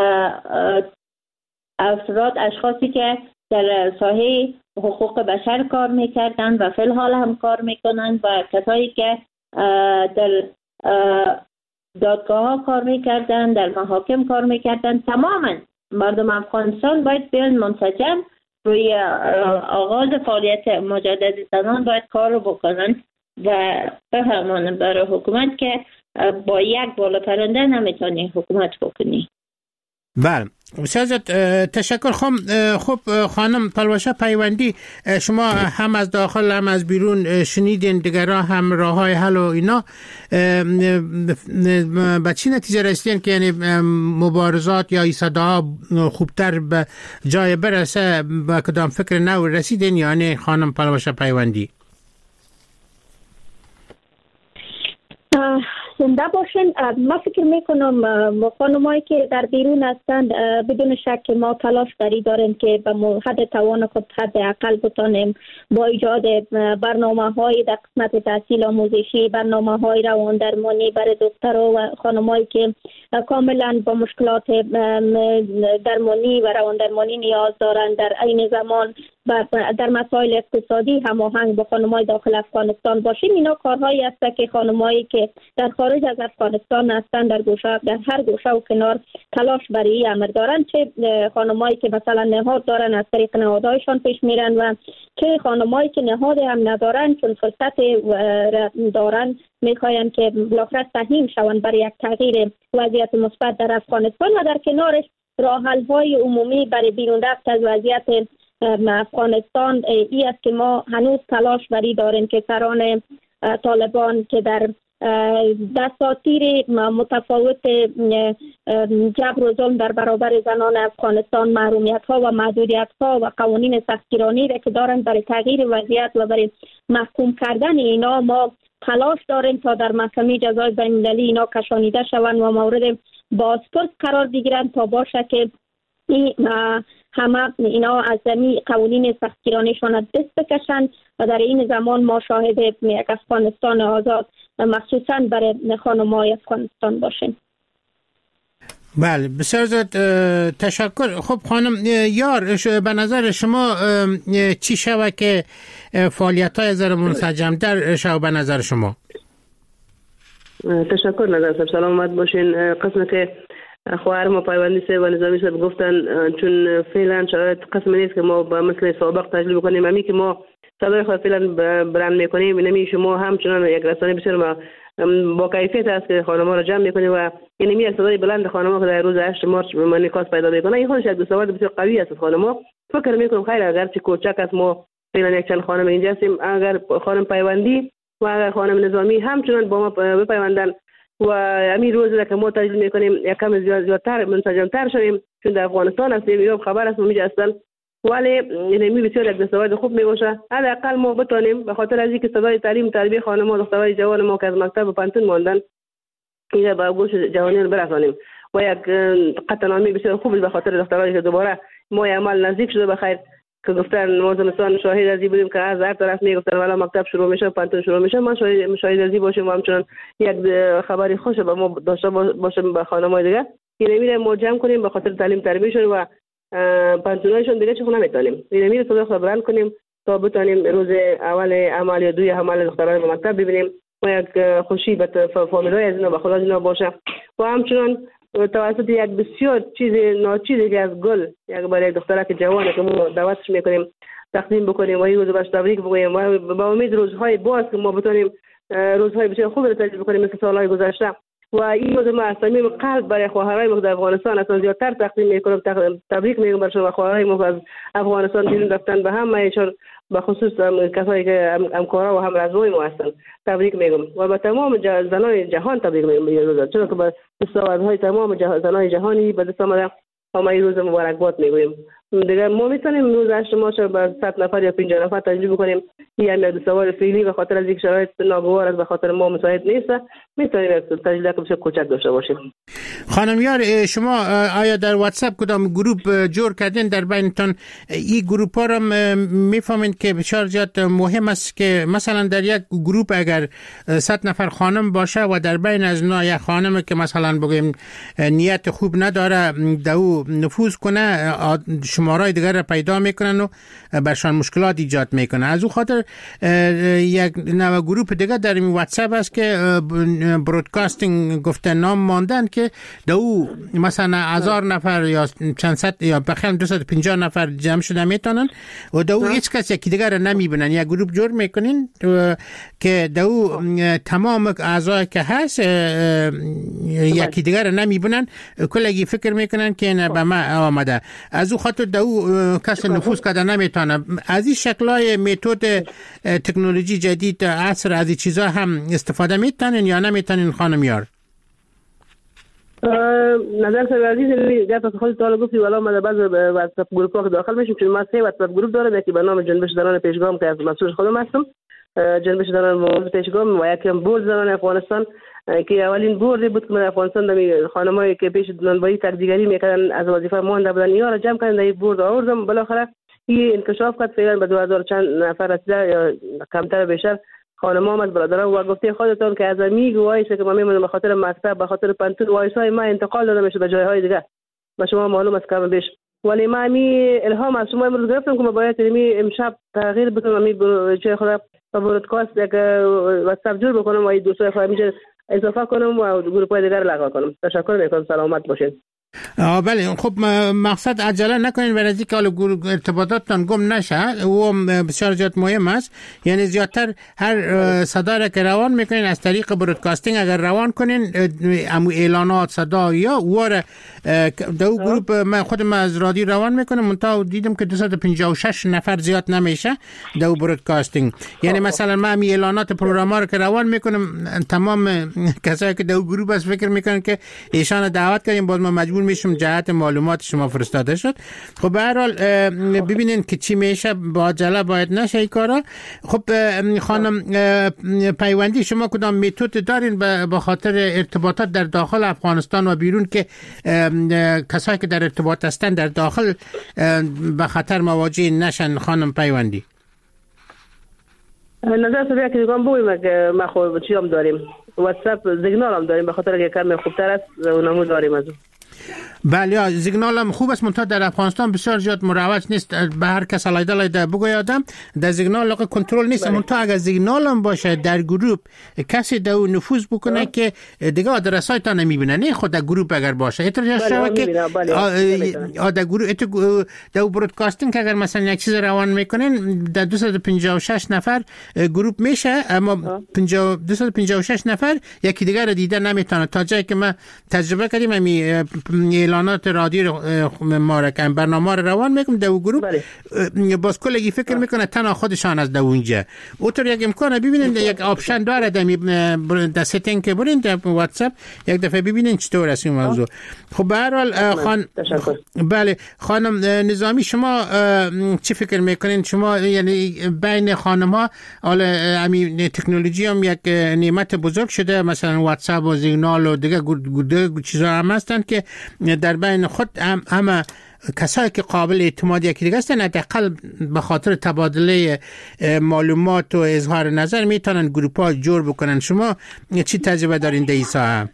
افراد، اشخاصی که در ساحه حقوق بشر کار میکردن و فی الحال هم کار میکنن و کسایی که در دادگاه ها کار میکردن، در محاکم کار میکردن، تماما مردم افغانستان باید بیان منسجم روی آغاز فعالیت مجدد زنان باید کار رو بکنن و بفهمانن برای حکومت که با یک بالا پرنده نمیتونی حکومت بکنی. بله، بسیار تشکر. خب خانم پلوشه پیوندی، شما هم از داخل هم از بیرون شنیدین دیگران هم راه های حل و اینا، به چی نتیجه رسیدین که یعنی مبارزات یا صداها خوبتر به جای برسه؟ به کدام فکر نو رسیدین یعنی خانم پلوشه پیوندی؟ زنده باشین. ما فکر میکنم خانمایی که در بیرون هستند بدون شک ما تلاش بری داریم که به حد توان خود حد اقل بتانیم با ایجاد برنامه های در قسمت تحصیل آموزشی، برنامه های روان درمانی برای دخترها و خانمایی که کاملا با مشکلات درمانی و روان درمانی نیاز دارند، در عین زمان در مسائل اقتصادی هماهنگ با خانمای داخل افغانستان باشیم. اینا کارهایی است که خانمایی که در خارج از افغانستان هستند در هر گوشه و کنار تلاش برای امر دارند، چه خانمایی که مثلا نهاد دارن از طریق نهادهایشان پیش میرن و چه خانمایی که نهاد هم ندارن چون فرصت دارن میخواین که بالاخره سهم شوند برای یک تغییر وضعیت مثبت در افغانستان و در کنارش راه حل های عمومی برای بیرون رفت از وضعیت افغانستان ای است که ما هنوز تلاش بری داریم که سران طالبان که در دستاتیر متفاوت جبر و ظلم در برابر زنان افغانستان، محرومیت ها و محدودیت ها و قوانین سختگیرانه را که دارند برای تغییر وضعیت و برای محکوم کردن اینا، ما تلاش داریم تا در محکمه جزای بین المللی اینا کشانیده شوند و مورد بازپرس قرار بگیرند تا باشه که همه اینا از زمین قوانین سختگیرانه‌شان دست بکشند و در این زمان ما شاهد یک افغانستان آزاد مخصوصا برای خانم‌های افغانستان باشیم. بله، بسیار زیاد تشکر. خب خانم یار، به نظر شما چی شود که فعالیت‌های زر منسجم در شو به نظر شما؟ تشکر نظر صاحب، سلامت باشین. قسم که خواهر ما پیوندی صاحب و نظامی صاحب گفتن، چون فعلا شرایط قسم نیست که ما با مثل سابق تجربه کنیم. امی که ما صدای خود فعلا برند میکنیم، نمی شما همچنان یک رسانه بسیار با کیفیت است که خانم‌ها را جمع میکنیم و این می صدای بلند خانم‌ها که در روز 8 مارچ منعکس پیدا میکنه. این خودش یک دستاورد بسیار قوی است. خانم‌ها فکر میکنم خیر اگر چه کوچک است، ما فعلا یک چند خانم اینجا هستیم، اگر خانم پیوندی و اگر خانم نظامی همچنان با ما بپیوندن و همین روز که ما تجلیل میکنیم یکم زیادتر منسجمتر شویم، چون در افغانستان هستیم، یا خبر است میگه اصلا، ولی این بسیار یک دستاورد خوب میباشه. حداقل ما بتونیم به خاطر از اینکه صدای تعلیم تربیت خانم و دخترای جوان ما که از مکتب و پانتون ماندن اینا به گوش جوانان برسانیم و یک قطعنامه بسیار خوب به خاطر دخترایی که دوباره ما عمل نزدیک شده بخیر که گفتن ما زمستان شاهد ازی بودیم که از هر طرف میگفتن والا مکتب شروع میشه پانتون شروع میشه، ما شاهد ازی باشیم و همچنان یک خبری خوش به ما داشته باشیم به خانمای دیگه این میره ما جمع کنیم به خاطر تعلیم تربیتشون و پانتونایشون دیگه چه نمیتونیم این میره صدا خبران کنیم تا بتونیم روز اول عمل یا دوی عمل دختران به مکتب ببینیم و یک خوشی به فامیلای از اینا به خلاص اینا باشه و همچنان توسط یک بسیار چیز ناچیزی که از گل یک برای دخترک جوانه که ما دعوتش میکنیم تقدیم بکنیم و این روز باش تبریک بگوییم و با امید روزهای باز که ما بتونیم روزهای بسیار خوب رو تجربه کنیم مثل سالهای گذشته و این روز ما از صمیم قلب برای خواهرای ما در افغانستان اصلا زیادتر تقدیم میکنم تبریک میگم برشون و خواهرای ما از افغانستان بیرون رفتن به همهشون به خصوص کسایی که همکارا و همرزوی ما هستن تبریک میگم و به تمام زنان جهان تبریک میگم چون که به دستاوردهای تمام زنان جهانی به دست آمده ما این روز مبارکباد میگوییم. دیگه ما میتونیم روز 8 مارچ با 100 نفر یا 50 نفر تجربه کنیم. این هم دستاورد فعلی به خاطر از اینکه شرایط ناگوار است به خاطر ما مساعد نیست میتونیم تجربه بسیار کوچک داشته باشیم. خانم یار شما آیا در واتساپ کدام گروه جور کردین در بینتون؟ این گروپ ها را میفهمین که بسیار زیاد مهم است که مثلا در یک گروپ اگر 100 نفر خانم باشه و در بین از اونها یک خانم که مثلا بگیم نیت خوب نداره دو نفوذ کنه شمارای دیگر را پیدا میکنن و برشان مشکلات ایجاد میکنه. از او خاطر یک نوع گروپ دیگه در این واتساپ است که برودکاستینگ گفته نام ماندن که دو مثلا 1000 نفر یا چند صد یا بخیر 250 نفر جمع شده میتونن و دو هیچ کس یکی دیگر را نمیبینن. یک گروپ جور میکنین که دو تمام اعضای که هست یکی دیگر را نمیبینن کلگی فکر میکنن که نه به ما آمده. از او خاطر دو کس نفوذ کرده نمیتونه. از این شکلای متد تکنولوژی جدید عصر از این چیزا هم استفاده میتونین یا نمیتونین خانم یار؟ نظر سر عزیز در پس خود تعالی گفتی والا ما بعض واتساپ گروپ ها داخل میشیم چون ما 3 واتساپ گروپ دارم یکی به نام جنبش زنان پیشگام که از مسئول خودم هستم جنبش زنان پیشگام و یکی بورد زنان افغانستان که اولین بوردی بود که من افغانستان دمی خانمایی که پیش نانوایی تکدیگری میکردن از وظیفه مانده بودن یا را جمع کردن در این بورد آوردم بالاخره این انکشاف کرد فعلا به 2000 چند نفر رسیده یا کمتر بیشتر خانم‌ها از برادران و گفته خودتون که از میگوایشه که ما میمونیم به خاطر مکتب به خاطر پانتون وایسای ما انتقال داده میشه به جایهای دیگه و شما معلوم است کم بیش ولی ما می الهام از شما امروز گرفتم که ما باید امشب تغییر بدم می چه خدا برودکاست یک واتساپ جور بکنم و این دوستای خودم میشه اضافه کنم و گروپ‌های دیگر لغو کنم. تشکر میکنم. سلامت باشید. بله خب مقصد عجله نکنین برای اینکه حالا ارتباطاتتان گم نشه و بسیار زیاد مهم است. یعنی زیادتر هر صدا را که روان میکنین از طریق برودکاستینگ اگر روان کنین امو اعلانات صدا یا واره دو گروپ من خودم از رادیو روان میکنم منتها دیدم که 256 نفر زیاد نمیشه دو برودکاستینگ. یعنی مثلا من امی اعلانات پروگرام رو که روان میکنم تمام کسایی که دو گروپ است فکر میکنن که ایشان دعوت کردیم باز ما مجبور میشم جهت معلومات شما فرستاده شد. خب به هر حال ببینین که چی میشه با عجله باید نشه این کارا. خب خانم پیوندی شما کدام متد دارین به خاطر ارتباطات در داخل افغانستان و بیرون که کسایی که در ارتباط هستن در داخل به خطر مواجه نشن؟ خانم پیوندی نظر سویا که دیگه بگویم که ما خود چی هم داریم واتساپ زیگنال هم داریم به خاطر که کمی خوبتر است و نمود داریم از بله سیگنال هم خوب است منتها در افغانستان بسیار زیاد مروج نیست. به هر کس علیده بگویادم در سیگنال کنترل نیست. منتها اگر سیگنال هم باشه در گروپ کسی دو نفوذ بکنه که دیگه آدرسای تا نمیبینه نه خود در گروپ اگر باشه احتیاج شده که در گروپ دو برودکاستینگ اگر مثلا یک چیز روان میکنین در 256 نفر گروپ میشه اما 256 نفر یکی دیگه رو دیده نمیتونه. تا جایی که ما تجربه کردیم اعلانات رادیو ما را که برنامه را روان میکنم در گروه باز کلگی فکر میکنه تنها خودشان از در اونجا اوتر یک امکانه ببینید یک آپشن داره در ستینگ که برین در واتساپ یک دفعه ببینین چطور است این موضوع. خب به هر حال بله خانم نظامی شما چی فکر میکنین شما یعنی بین خانم ها حالا همین تکنولوژی هم یک نعمت بزرگ شده مثلا واتساپ و سیگنال و دیگه چیزا هم هستند که در بین خود همه کسایی که قابل اعتماد یکی دیگه هستن حداقل به خاطر تبادله معلومات و اظهار نظر میتونن گروپ ها جور بکنن. شما چی تجربه دارین در این ساحه؟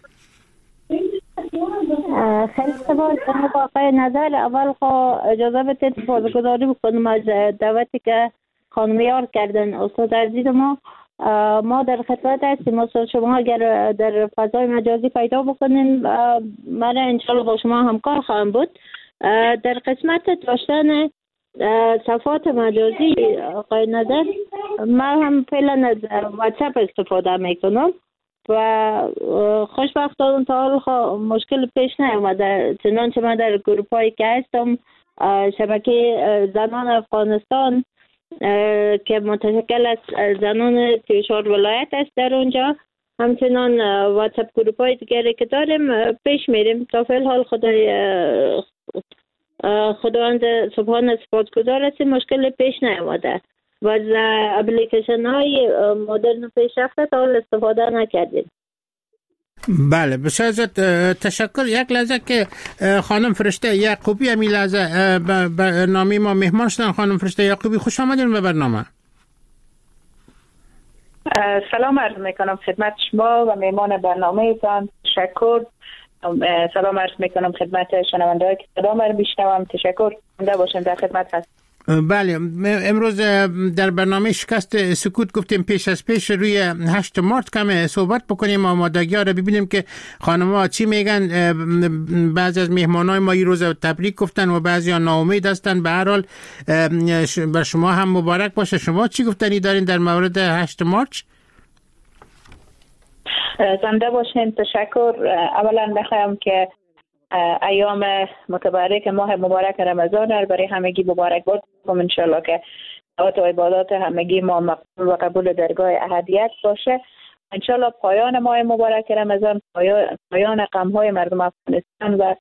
خیلی سوال واقع نظر اول خو اجازه بدید بازگذاری بکنم از دعوتی که خانم یار کردن استاد عزیز ما در خدمت هستیم. استاد شما اگر در فضای مجازی پیدا بکنین من انشالله با شما همکار خواهم بود. در قسمت داشتن صفحات مجازی آقای نظر من هم فعلا از واتساپ استفاده میکنم و خوشبختانه تا حال مشکل پیش نیامده، چنانچه من در گروپ هایی که هستم شبکه زنان افغانستان که متشکل از زنان 34 ولایت است در اونجا، همچنان واتساپ گروپ های دیگری که داریم پیش میریم. تا فعل حال خداوند سبحان سپاسگزار هستیم مشکل پیش نیامده و از اپلیکیشن های مدرن پیشرفته تا حال استفاده نکردیم. بله بسیار تشکر. یک لحظه که خانم فرشته یعقوبی همی لحظه برنامه ما مهمان شدن. خانم فرشته یعقوبی خوش آمدین به برنامه. سلام عرض میکنم خدمت شما و مهمان برنامه ایتان. تشکر. سلام عرض میکنم خدمت شنونده هایی که صدا من میشنوم. تشکر. زنده باشین، در خدمت هست. بله امروز در برنامه شکست سکوت گفتیم پیش از پیش روی 8 مارس کم صحبت بکنیم، آمادگی ها رو ببینیم که خانم ها چی میگن. بعضی از مهمان های ما این روز تبریک گفتن و بعضی ها ناامید هستن. به هر حال بر شما هم مبارک باشه. شما چی گفتنی دارین در مورد 8 مارس؟ زنده باشین. تشکر. اولا بخوایم که ایام متبرک ماه مبارک رمضان را برای همگی مبارک باد کنم. انشالله که دعوت و عبادات همگی ما مقبول و قبول درگاه احدیت باشه. انشالله پایان ماه مبارک رمضان پایان غم‌های مردم افغانستان و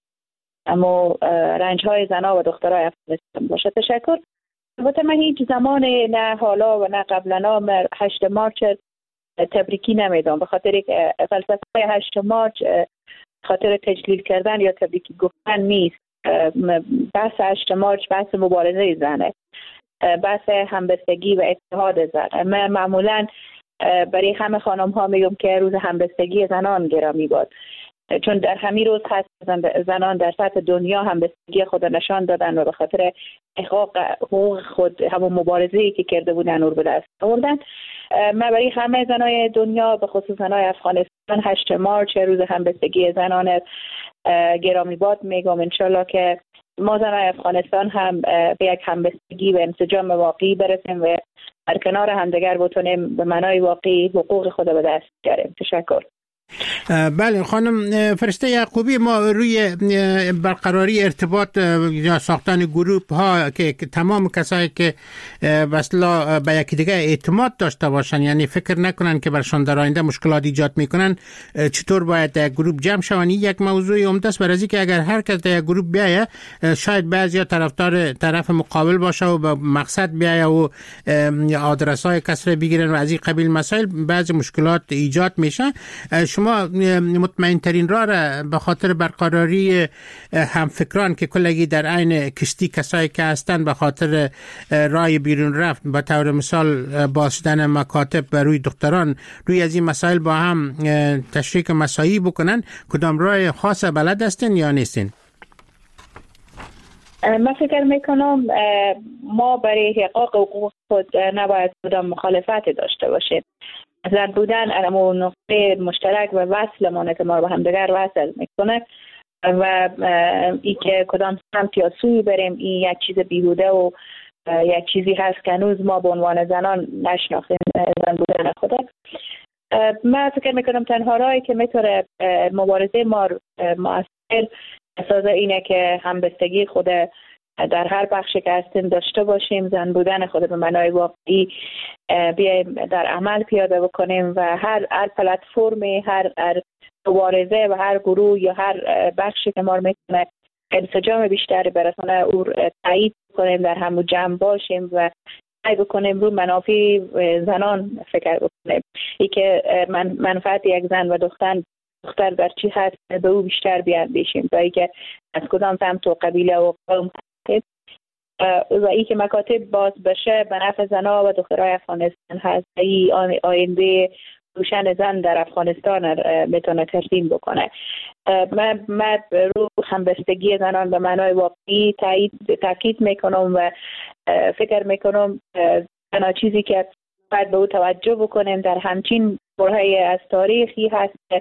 رنج‌های زنان و دخترای افغانستان باشه. تشکر. البته من هیچ زمان نه حالا و نه قبلا 8 مارس تبریکی نمیدم، به خاطر که فلسفه 8 مارس خاطر تجلیل کردن یا تبریکی گفتن نیست. بحث 8 مارس بحث مبارزه زنه، بحث همبستگی و اتحاد زن. من معمولا برای همه خانم ها میگم که روز همبستگی زنان گرامی باد، چون در همین روز هست زنان در سطح دنیا همبستگی خود نشان دادن و به خاطر احقاق حقوق خود همون مبارزه‌ای که کرده بودن رو به دست آوردن. من برای همه زنای دنیا به خصوص زنای افغانستان 8 مارس روز همبستگی زنان گرامی باد میگم. انشالله که ما زنای افغانستان هم به یک همبستگی و انسجام واقعی برسیم و در کنار همدیگر بتونیم به معنای واقعی حقوق خود به دست بیاریم. تشکر. بله خانم فرشته یعقوبی، ما روی برقراری ارتباط یا ساختن گروپ ها که تمام کسایی که وصلا به یکی دیگه اعتماد داشته باشن، یعنی فکر نکنن که برشان در آینده مشکلات ایجاد میکنن، چطور باید در گروپ جمع شون، یک موضوع عمده است. برای که اگر هر کس در گروپ بیایه شاید بعضیا طرفدار طرف مقابل باشه و به مقصد بیایه و آدرس های کس رو بگیرن و از این قبیل مسائل بعض مشکلات ایجاد میشه. شما مطمئن ترین راه را به خاطر برقراری همفکران که کلگی در عین کشتی کسایی که هستن به خاطر راه بیرون رفت، به طور مثال بازدن مکاتب بر روی دختران، روی از این مسائل با هم تشریک مساعی بکنن، کدام راه خاص بلد هستین یا نیستین؟ من فکر میکنم ما برای حقوق حقوق خود نباید کدام مخالفت داشته باشیم. زن بودن علمو نقطه مشترک و وصلمانه که ما رو به همدیگر وصل میکنه و ای که کدام سمت یا سوی بریم این یک چیز بیهوده و یک چیزی هست که هنوز ما به عنوان زنان نشناختیم زن بودن خود. من فکر میکنم تنها راهی که میتونه مبارزه ما مؤثر اساس اینه که همبستگی خود در هر بخشی که هستیم داشته باشیم، زن بودن خود به معنای واقعی بیایم در عمل پیاده بکنیم و هر پلتفرمی، هر مبارزه و هر گروه یا هر بخشی که ما میتونه انسجام بیشتری برسانه او تایید کنیم، در همو جمع باشیم و سعی بکنیم رو منافع زنان فکر بکنیم. ای که منفعت یک زن و دختر در چی هست به او بیشتر بیاندیشیم و ای که از کدام سمت و قبیله و قوم هست و ای که مکاتب باز بشه به نفع زنها و دخترای افغانستان هست. ای آینده روشن زن در افغانستان میتونه ترسیم بکنه. من رو همبستگی زنان به معنای واقعی تاکید میکنم و فکر میکنم تنها چیزی که باید به او توجه بکنیم در همچین برهه‌ای از تاریخی هست که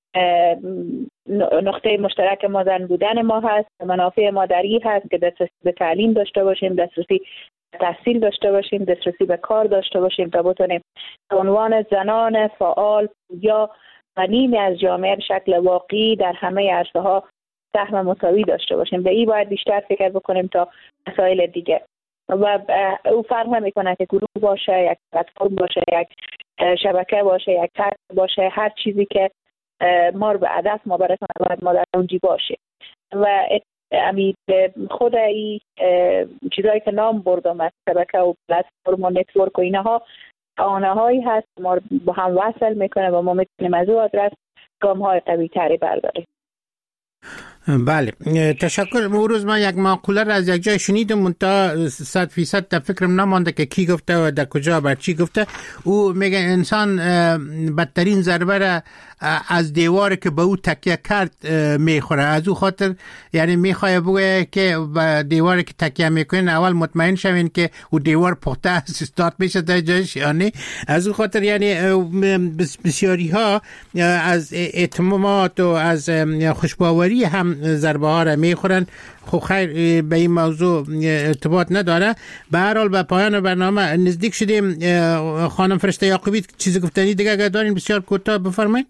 نقطه مشترک ما زن بودن ما هست، منافع مادری هست که دسترسی به تعلیم داشته باشیم، دسترسی تحصیل داشته باشیم، دسترسی به کار داشته باشیم تا بتونیم عنوان زنان فعال یا نیمی از جامعه به شکل واقعی در همه عرصه‌ها سهم مساوی داشته باشیم. به این باید بیشتر فکر بکنیم تا مسائل دیگه و او فرق نمی‌کنه که گروه باشه، یک پلتفرم باشه، یک شبکه باشه، یک طرح باشه، هر چیزی که ما رو به هدف ما برسونه باید ما در اونجا باشه و امید خود این چیزایی که نام بردم از شبکه و پلتفرم و نتورک و اینها آنهایی هست ما با هم وصل میکنه و ما میتونیم از او آدرس گام‌های قوی تری برداریم. بله تشکر. امروز من یک مقوله را از یک جای شنیدم منتها 100% در فکرم نمانده که کی گفته و در کجا بر چی گفته. او میگه انسان بدترین ضربه را از دیواری که به او تکیه کرد میخوره. از او خاطر یعنی میخواه بگه که به دیواری که تکیه میکنین اول مطمئن شوین که او دیوار پخته است، استارت میشه در جایش یا نه. از او خاطر یعنی بسیاری ها از اعتماد و از خوشباوری هم ضربه ها را میخورن. خب خیر به این موضوع ارتباط نداره. به هر حال به پایان برنامه نزدیک شدیم. خانم فرشته یعقوبی چیزی گفتنی دیگه دارین؟ بسیار کوتاه بفرمایید.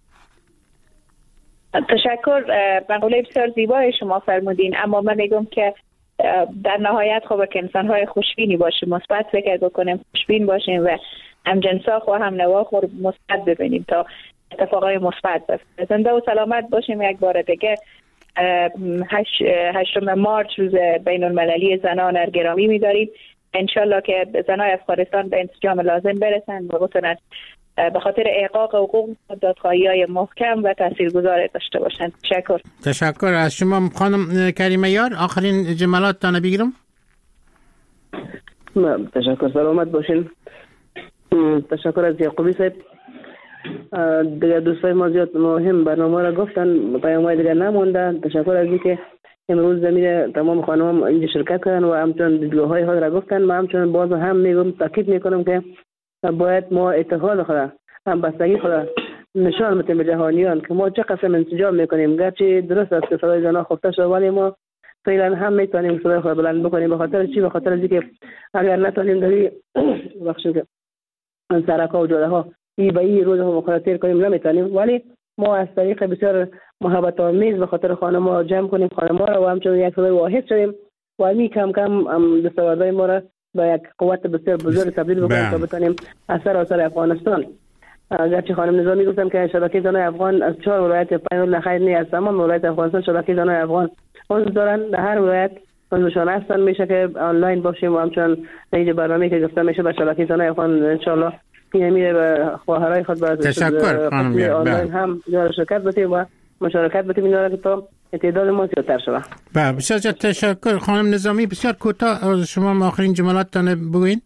تشکر. مقوله بسیار زیبای شما فرمودین، اما من میگم که در نهایت خوبه که انسان‌های خوشبینی باشیم، مثبت فکر بکنیم، خوشبین باشیم و هم جنسا خو هم نوا خو مثبت ببینیم تا اتفاقای مثبت بیفته. زنده و سلامت باشیم. یک بار دیگه 8 مارچ روز بین المللی زنان را گرامی می‌داریم. انشالله که زنان افغانستان به انسجام لازم برسن و بتونن به خاطر احقاق حقوق دادخواهی‌های محکم و تاثیرگذار داشته باشند. تشکر از شما خانم کریمه یار. آخرین جملاتتان بگیرم. تشکر. سلامت باشین. تشکر از یعقوبی صاحب. دیگه دوستای ما زیاد مهم برنامه را گفتن، پیام‌های دیگه نمونده. تشکر از اینکه امروز زمین تمام خانم اینجا شرکت کردن و همچنان دیدگاه‌های خود را گفتن. من همچنان باز هم میگم، تاکید میکنم که باید ما اتحاد خود، همبستگی خود نشان بدیم به جهانیان که ما چه قسم انسجام میکنیم. گرچه درست است که صدای زنان خفته شده ولی ما فعلا هم میتونیم صدای خود بلند بکنیم. به خاطر چی؟ به خاطر اینکه اگر نتونیم در بخشی که سرکا و جاده ها به این روز هم مخاطر کنیم نمیتونیم، ولی ما از طریق بسیار محبت آمیز به خاطر خانم‌ها جمع کنیم خانم‌ها را و همچنین یک صدای واحد شویم و می کم کم دستاوردهای ما را به یک قوت بسیار بزرگ تبدیل بکنیم تا بتونیم از سراسر افغانستان. گرچه خانم نظامی گفتم که شبکه زنان افغان از 4 ولایت پایین خیر نه از تمام ولایت افغانستان شبکه زنان افغان اون دارن، در هر ولایت اونشون هستن. میشه که آنلاین باشیم و همچنان اینجا برنامه‌ای که گفتم میشه به شبکه زنان افغان ان شاء الله میره به خواهرای خود به تشکر خانم آنلاین هم جای شرکت بتیم و مشارکت بتیم اینا که تا تعداد ما زیادتر شود. بسیار تشکر خانم نظامی. بسیار کوتاه از شما آخرین جملاتتان بگوین.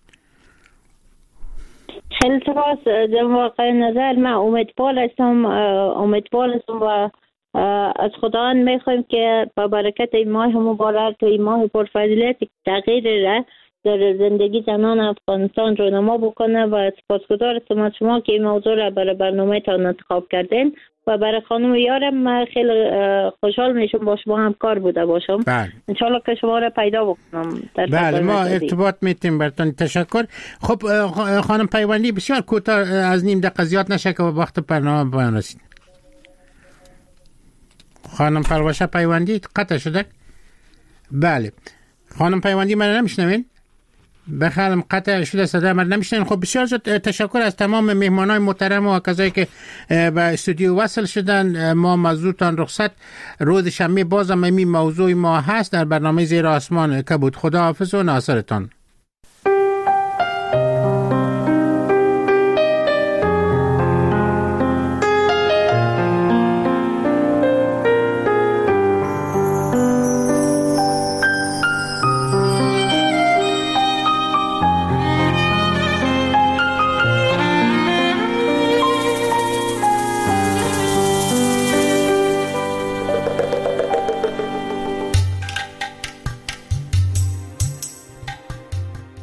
خیلی سپاس جناب آقای نظر. من امیدوار هستم و از خداوند میخوایم که با برکت این ماه مبارک و این ماه پرفضیلت تغییر را در زندگی زنان افغانستان رونما بکنه و سپاسگزار هستم از شما که این موضوع را برای برنامه تان انتخاب کردین و برای خانم یارم خیلی خوشحال میشم با شما همکار بوده باشم. انشالله که شما را پیدا بکنم. بله ما ارتباط میتیم براتون. تشکر. خب خانم پیوندی بسیار کوتاه از نیم دقیقه زیاد نشه که وقت برنامه پایان رسید. خانم پروشه پیوندی قطع شده. بله خانم پیوندی من نمیشنوین؟ بخیرم قطع شده صدا من نمیشنوین. خب بسیار زیاد تشکر از تمام مهمانای محترم و کسایی که به استودیو وصل شدن. ما مزودتان رخصت. روز شنبه بازم این موضوع ما هست در برنامه زیر آسمان که بود. خدا حافظ و ناصرتان.